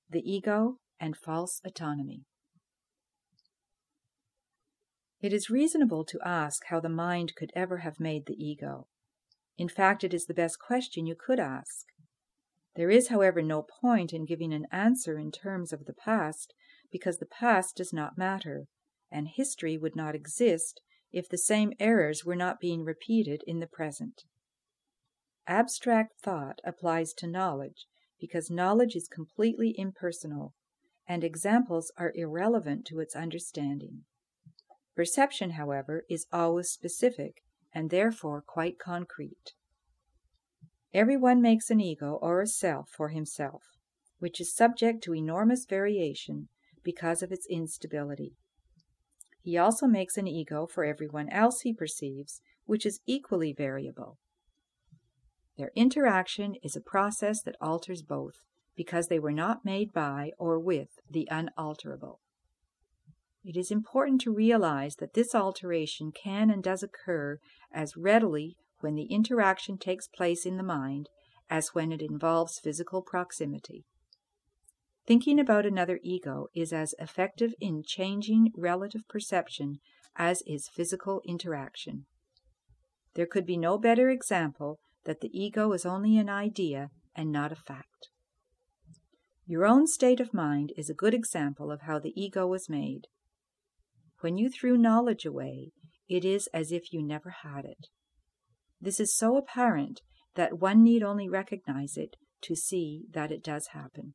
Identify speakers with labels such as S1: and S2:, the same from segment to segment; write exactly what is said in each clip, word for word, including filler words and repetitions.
S1: the ego and false autonomy. It is reasonable to ask how the mind could ever have made the ego. In fact, it is the best question you could ask. There is, however, no point in giving an answer in terms of the past, because the past does not matter, and history would not exist if the same errors were not being repeated in the present. Abstract thought applies to knowledge, because knowledge is completely impersonal, and examples are irrelevant to its understanding. Perception, however, is always specific, and therefore quite concrete. Everyone makes an ego or a self for himself, which is subject to enormous variation because of its instability. He also makes an ego for everyone else he perceives, which is equally variable. Their interaction is a process that alters both, because they were not made by or with the unalterable. It is important to realize that this alteration can and does occur as readily when the interaction takes place in the mind as when it involves physical proximity. Thinking about another ego is as effective in changing relative perception as is physical interaction. There could be no better example that the ego is only an idea and not a fact. Your own state of mind is a good example of how the ego was made. When you threw knowledge away, it is as if you never had it. This is so apparent that one need only recognize it to see that it does happen.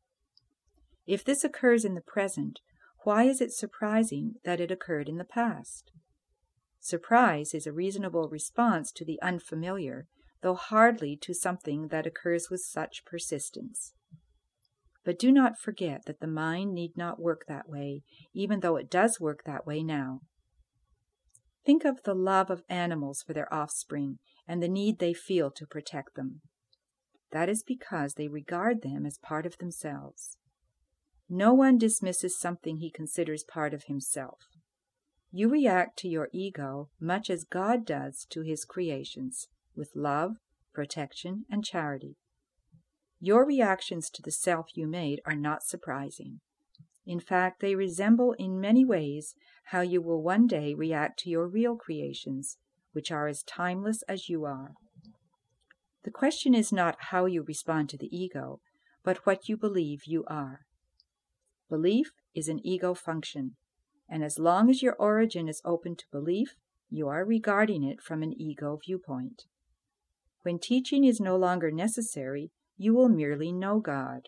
S1: If this occurs in the present, why is it surprising that it occurred in the past? Surprise is a reasonable response to the unfamiliar, though hardly to something that occurs with such persistence. But do not forget that the mind need not work that way, even though it does work that way now. Think of the love of animals for their offspring and the need they feel to protect them. That is because they regard them as part of themselves. No one dismisses something he considers part of himself. You react to your ego much as God does to his creations, with love, protection, and charity. Your reactions to the self you made are not surprising. In fact, they resemble in many ways how you will one day react to your real creations, which are as timeless as you are. The question is not how you respond to the ego, but what you believe you are. Belief is an ego function, and as long as your origin is open to belief, you are regarding it from an ego viewpoint. When teaching is no longer necessary, you will merely know God.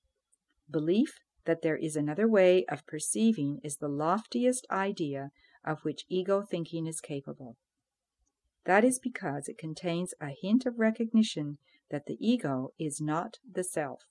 S1: Belief that there is another way of perceiving is the loftiest idea of which ego thinking is capable. That is because it contains a hint of recognition that the ego is not the self.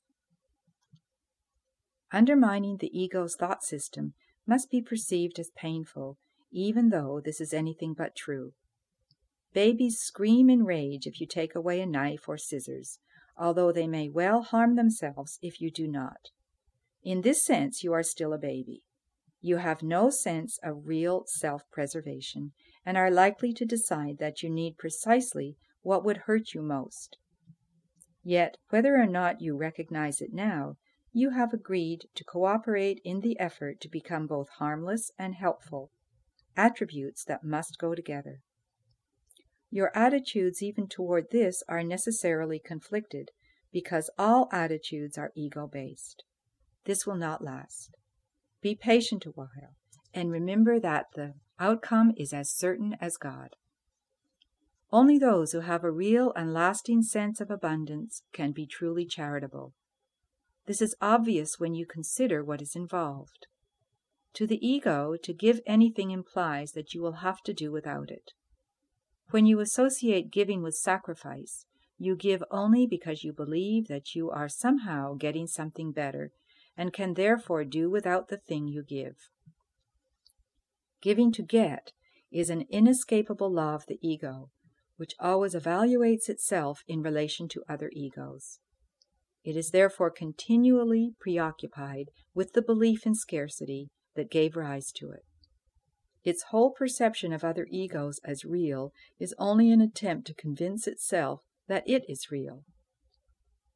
S1: Undermining the ego's thought system must be perceived as painful, even though this is anything but true. Babies scream in rage if you take away a knife or scissors, although they may well harm themselves if you do not. In this sense, you are still a baby. You have no sense of real self-preservation and are likely to decide that you need precisely what would hurt you most. Yet, whether or not you recognize it now, you have agreed to cooperate in the effort to become both harmless and helpful, attributes that must go together. Your attitudes even toward this are necessarily conflicted, because all attitudes are ego-based. This will not last. Be patient a while, and remember that the outcome is as certain as God. Only those who have a real and lasting sense of abundance can be truly charitable. This is obvious when you consider what is involved. To the ego, to give anything implies that you will have to do without it. When you associate giving with sacrifice, you give only because you believe that you are somehow getting something better, and can therefore do without the thing you give. Giving to get is an inescapable law of the ego, which always evaluates itself in relation to other egos. It is therefore continually preoccupied with the belief in scarcity that gave rise to it. Its whole perception of other egos as real is only an attempt to convince itself that it is real.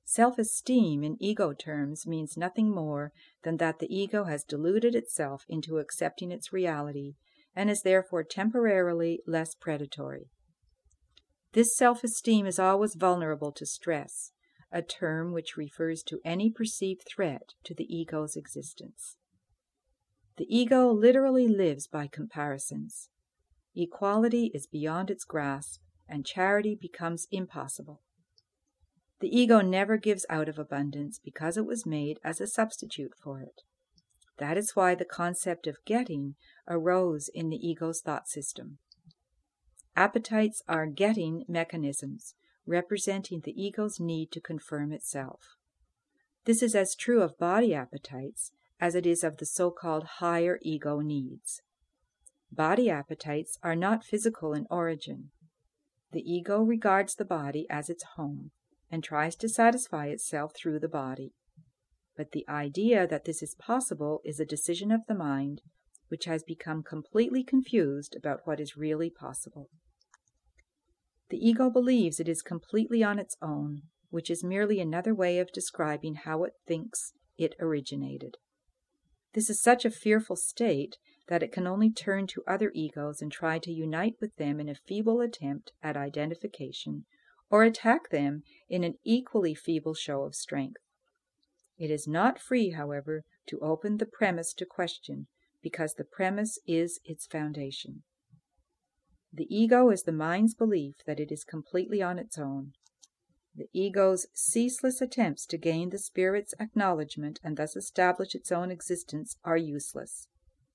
S1: Self-esteem in ego terms means nothing more than that the ego has deluded itself into accepting its reality and is therefore temporarily less predatory. This self-esteem is always vulnerable to stress, a term which refers to any perceived threat to the ego's existence. The ego literally lives by comparisons. Equality is beyond its grasp, and charity becomes impossible. The ego never gives out of abundance because it was made as a substitute for it. That is why the concept of getting arose in the ego's thought system. Appetites are getting mechanisms, representing the ego's need to confirm itself. This is as true of body appetites as it is of the so-called higher ego needs. Body appetites are not physical in origin. The ego regards the body as its home and tries to satisfy itself through the body. But the idea that this is possible is a decision of the mind, which has become completely confused about what is really possible. The ego believes it is completely on its own, which is merely another way of describing how it thinks it originated. This is such a fearful state that it can only turn to other egos and try to unite with them in a feeble attempt at identification, or attack them in an equally feeble show of strength. It is not free, however, to open the premise to question, because the premise is its foundation. The ego is the mind's belief that it is completely on its own. The ego's ceaseless attempts to gain the spirit's acknowledgement and thus establish its own existence are useless.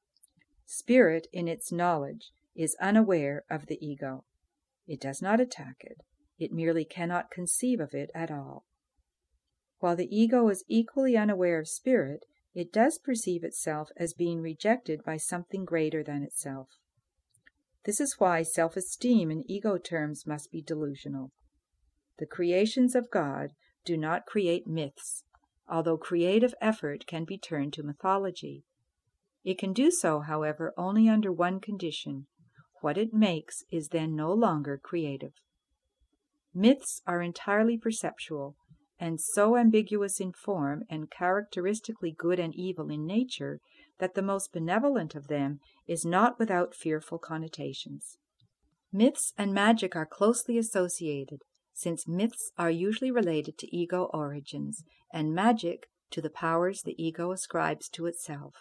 S1: Spirit, in its knowledge, is unaware of the ego. It does not attack it. It merely cannot conceive of it at all. While the ego is equally unaware of spirit, it does perceive itself as being rejected by something greater than itself. This is why self-esteem in ego terms must be delusional. The creations of God do not create myths, although creative effort can be turned to mythology. It can do so, however, only under one condition. What it makes is then no longer creative. Myths are entirely perceptual, and so ambiguous in form and characteristically good and evil in nature that the most benevolent of them is not without fearful connotations. Myths and magic are closely associated, since myths are usually related to ego origins, and magic to the powers the ego ascribes to itself.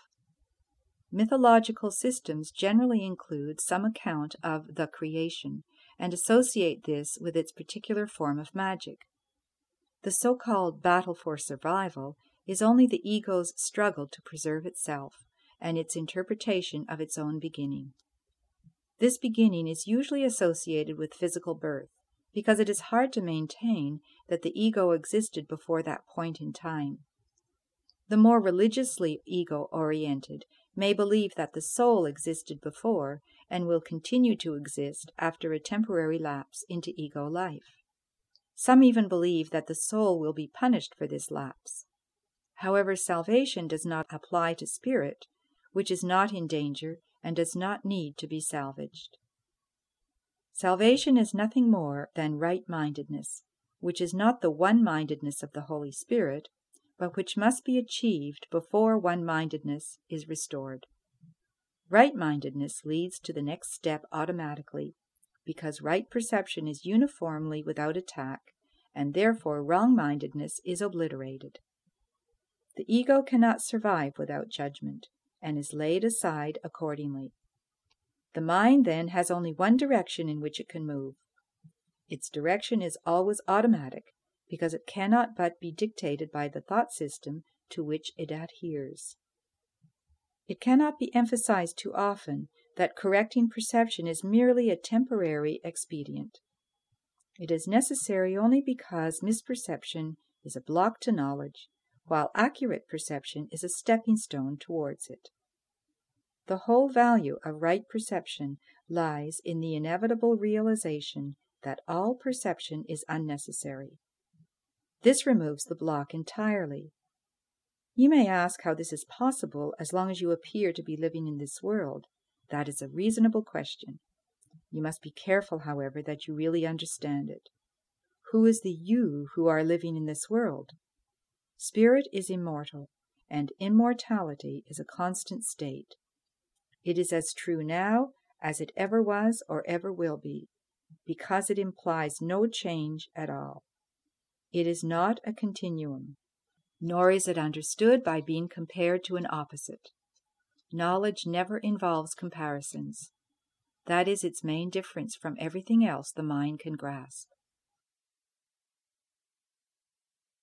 S1: Mythological systems generally include some account of the creation, and associate this with its particular form of magic. The so-called battle for survival is only the ego's struggle to preserve itself, and its interpretation of its own beginning. This beginning is usually associated with physical birth, because it is hard to maintain that the ego existed before that point in time. The more religiously ego-oriented may believe that the soul existed before and will continue to exist after a temporary lapse into ego life. Some even believe that the soul will be punished for this lapse. However, salvation does not apply to spirit, which is not in danger and does not need to be salvaged. Salvation is nothing more than right-mindedness, which is not the one-mindedness of the Holy Spirit, but which must be achieved before one-mindedness is restored. Right-mindedness leads to the next step automatically, because right perception is uniformly without attack, and therefore wrong-mindedness is obliterated. The ego cannot survive without judgment, and is laid aside accordingly. The mind, then, has only one direction in which it can move. Its direction is always automatic, because it cannot but be dictated by the thought system to which it adheres. It cannot be emphasized too often that correcting perception is merely a temporary expedient. It is necessary only because misperception is a block to knowledge, while accurate perception is a stepping stone towards it. The whole value of right perception lies in the inevitable realization that all perception is unnecessary. This removes the block entirely. You may ask how this is possible as long as you appear to be living in this world. That is a reasonable question. You must be careful, however, that you really understand it. Who is the you who are living in this world? Spirit is immortal, and immortality is a constant state. It is as true now as it ever was or ever will be, because it implies no change at all. It is not a continuum, nor is it understood by being compared to an opposite. Knowledge never involves comparisons. That is its main difference from everything else the mind can grasp.